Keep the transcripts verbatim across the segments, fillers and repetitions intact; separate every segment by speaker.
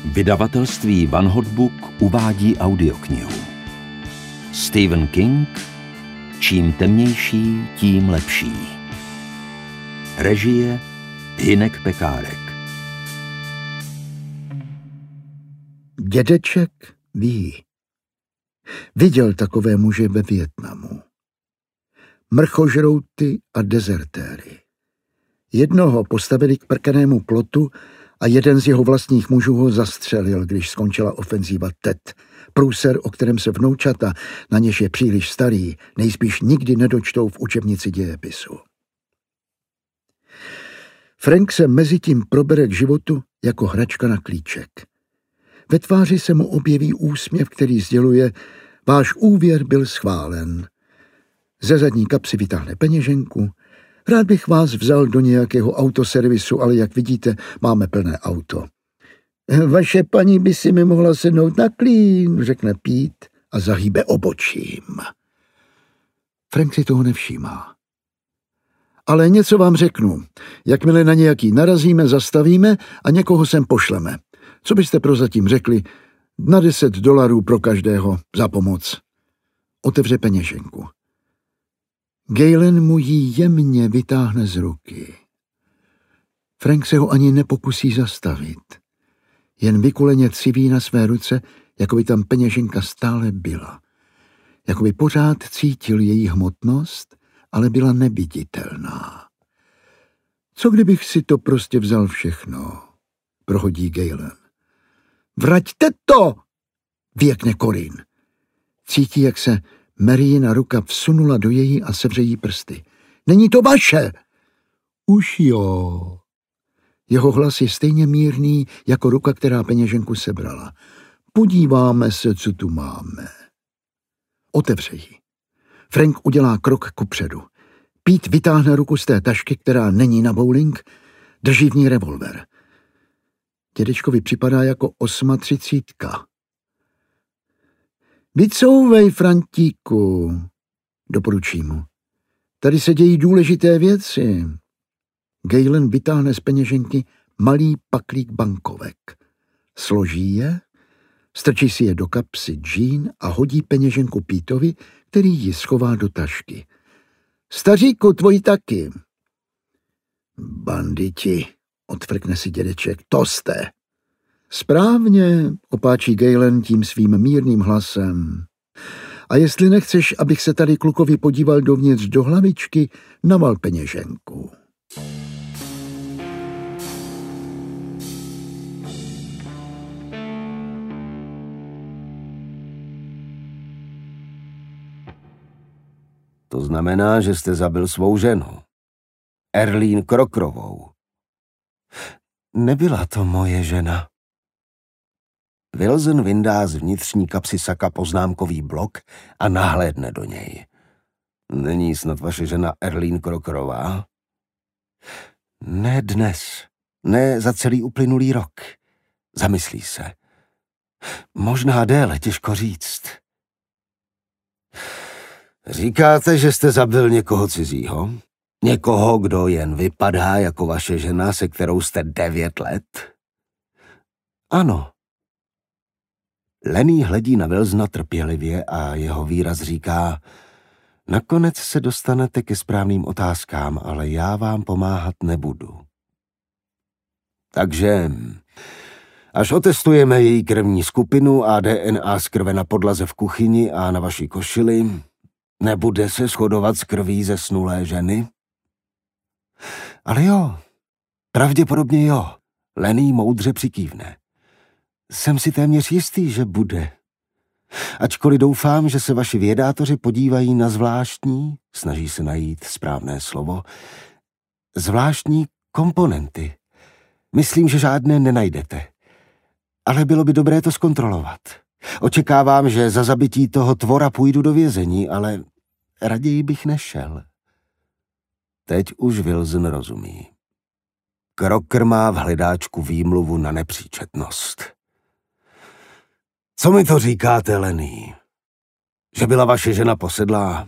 Speaker 1: Vydavatelství One Hot Book uvádí audioknihu. Stephen King, Čím temnější, tím lepší. Režie Hynek Pekárek.
Speaker 2: Dědeček ví. Viděl takové muže ve Vietnamu. Mrchožrouty a dezertéry. Jednoho postavili k prkenému plotu a jeden z jeho vlastních mužů ho zastřelil, když skončila ofenzíva Tet. Průser, o kterém se vnoučata, na něž je příliš starý, nejspíš nikdy nedočtou v učebnici dějepisu. Frank se mezitím probere k životu jako hračka na klíček. Ve tváři se mu objeví úsměv, který sděluje: váš úvěr byl schválen. Ze zadní kapsy vytáhne peněženku. Rád bych vás vzal do nějakého autoservisu, ale jak vidíte, máme plné auto. Vaše paní by si mi mohla sednout na klín, řekne Pete a zahýbe obočím. Frank si toho nevšímá. Ale něco vám řeknu. Jakmile na nějaký narazíme, zastavíme a někoho sem pošleme. Co byste prozatím řekli? Na deset dolarů pro každého za pomoc. Otevře peněženku. Galen mu ji jemně vytáhne z ruky. Frank se ho ani nepokusí zastavit. Jen vykuleně civí na své ruce, jako by tam peněženka stále byla. Jako by pořád cítil její hmotnost, ale byla neviditelná. Co kdybych si to prostě vzal všechno? Prohodí Galen. Vraťte to! Věkne Corin. Cítí, jak se Maryina ruka vsunula do její a sevře jí prsty. Není to vaše! Už jo. Jeho hlas je stejně mírný jako ruka, která peněženku sebrala. Podíváme se, co tu máme. Otevře ji. Frank udělá krok kupředu. Pete vytáhne ruku z té tašky, která není na bowling, drží v ní revolver. Dědečkovi připadá jako osmatřicítka. Vycouvej, Frantíku, doporučí mu. Tady se dějí důležité věci. Galen vytáhne z peněženky malý paklík bankovek. Složí je, strčí si je do kapsy džín a hodí peněženku Pítovi, který ji schová do tašky. Staříku, tvoji taky. Banditi, odfrkne si dědeček, to jste. Správně, opáčí Galen tím svým mírným hlasem. A jestli nechceš, abych se tady klukovi podíval dovnitř do hlavičky, naval peněženku.
Speaker 3: To znamená, že jste zabil svou ženu. Erlín Krokrovou. Nebyla to moje žena. Wilson vyndá z vnitřní kapsy saka poznámkový blok a nahlédne do něj. Není snad vaše žena Erlín Krokrová? Ne dnes. Ne za celý uplynulý rok. Zamyslí se. Možná déle, těžko říct. Říkáte, že jste zabil někoho cizího? Někoho, kdo jen vypadá jako vaše žena, se kterou jste devět let? Ano. Lenny hledí na Wilsona trpělivě a jeho výraz říká: nakonec se dostanete ke správným otázkám, ale já vám pomáhat nebudu. Takže, až otestujeme její krevní skupinu a D N A z krve na podlaze v kuchyni a na vaší košili, nebude se shodovat s krví zesnulé ženy? Ale jo, pravděpodobně jo. Lenny moudře přikývne. Jsem si téměř jistý, že bude. Ačkoliv doufám, že se vaši vědátoři podívají na zvláštní, snaží se najít správné slovo, zvláštní komponenty. Myslím, že žádné nenajdete. Ale bylo by dobré to zkontrolovat. Očekávám, že za zabití toho tvora půjdu do vězení, ale raději bych nešel. Teď už Wilson rozumí. Crocker má v hledáčku výmluvu na nepříčetnost. Co mi to říkáte, Lenny? Že byla vaše žena posedlá?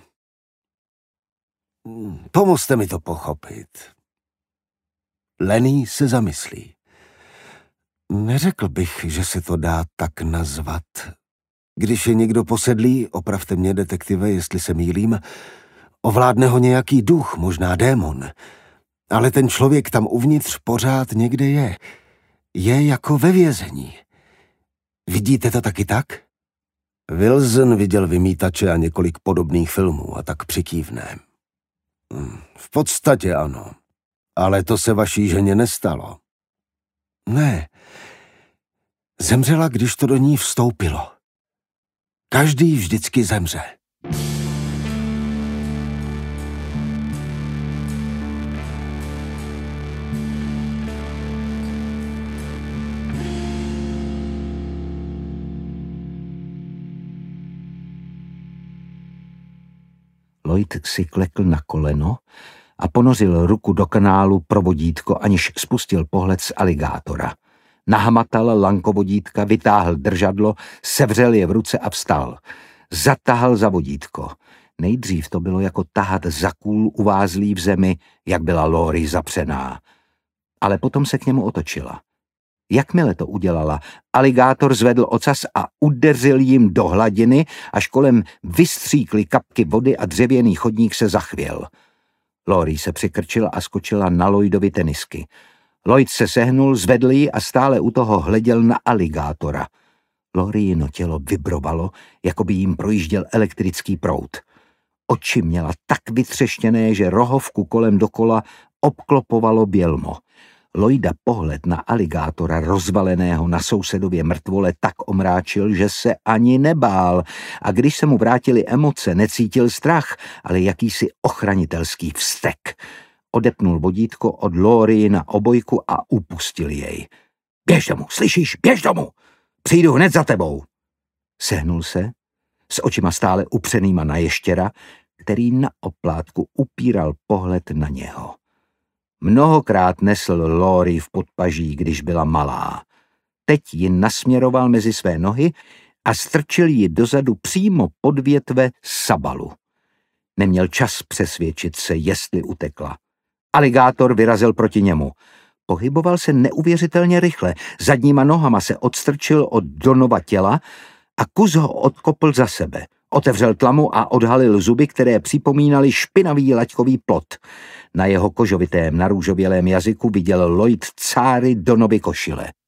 Speaker 3: Pomozte mi to pochopit. Lenny se zamyslí. Neřekl bych, že se to dá tak nazvat. Když je někdo posedlý, opravte mě, detektive, jestli se mýlím, ovládne ho nějaký duch, možná démon. Ale ten člověk tam uvnitř pořád někde je. Je jako ve vězení. Vidíte to taky tak? Wilson viděl Vymýtače a několik podobných filmů a tak přikývne. V podstatě ano. Ale to se vaší ženě nestalo. Ne. Zemřela, když to do ní vstoupilo. Každý vždycky zemře.
Speaker 4: Lloyd si klekl na koleno a ponořil ruku do kanálu pro vodítko, aniž spustil pohled z aligátora. Nahmatal lankovodítka, vytáhl držadlo, sevřel je v ruce a vstal. Zatahal za vodítko. Nejdřív to bylo jako tahat za kůl uvázlý v zemi, jak byla Laurie zapřená. Ale potom se k němu otočila. Jakmile to udělala, aligátor zvedl ocas a udeřil jim do hladiny, až kolem vystříkly kapky vody a dřevěný chodník se zachvěl. Laurie se přikrčila a skočila na Lloydovi tenisky. Lloyd se sehnul, zvedl ji a stále u toho hleděl na aligátora. Lauriino tělo vibrovalo, jako by jim projížděl elektrický proud. Oči měla tak vytřeštěné, že rohovku kolem dokola obklopovalo bělmo. Lloyda pohled na aligátora rozvaleného na sousedově mrtvole tak omráčil, že se ani nebál a když se mu vrátily emoce, necítil strach, ale jakýsi ochranitelský vztek. Odepnul vodítko od Laurie na obojku a upustil jej. Běž domů, slyšíš? Běž domů! Přijdu hned za tebou! Sehnul se, s očima stále upřenýma na ještěra, který na oplátku upíral pohled na něho. Mnohokrát nesl Laurie v podpaží, když byla malá. Teď ji nasměroval mezi své nohy a strčil ji dozadu přímo pod větve sabalu. Neměl čas přesvědčit se, jestli utekla. Aligátor vyrazil proti němu. Pohyboval se neuvěřitelně rychle, zadníma nohama se odstrčil od Donova těla a kus ho odkopl za sebe. Otevřel tlamu a odhalil zuby, které připomínaly špinavý laťkový plot. Na jeho kožovitém narůžovělém jazyku viděl Lloyd cáry Donovy košile.